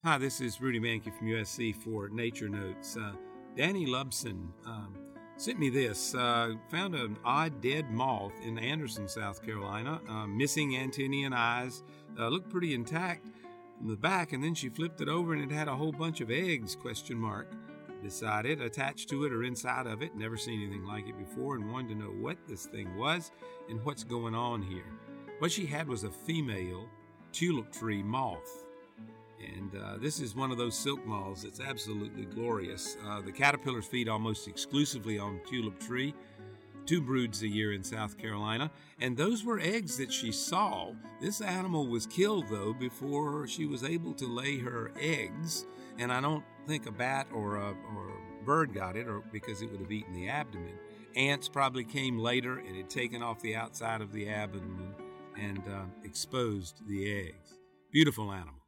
Hi, this is Rudy Mankey from USC for Nature Notes. Danny Lubson sent me this. Found an odd dead moth in Anderson, South Carolina. Missing antennae and eyes. Looked pretty intact from the back, and then she flipped it over and it had a whole bunch of eggs, ? Decided attached to it or inside of it. Never seen anything like it before and wanted to know what this thing was and what's going on here. What she had was a female tulip tree moth. And this is one of those silk moths that's absolutely glorious. The caterpillars feed almost exclusively on tulip tree, 2 broods a year in South Carolina, and those were eggs that she saw. This animal was killed, though, before she was able to lay her eggs, and I don't think a bat or a bird got it, or because it would have eaten the abdomen. Ants probably came later and had taken off the outside of the abdomen and exposed the eggs. Beautiful animal.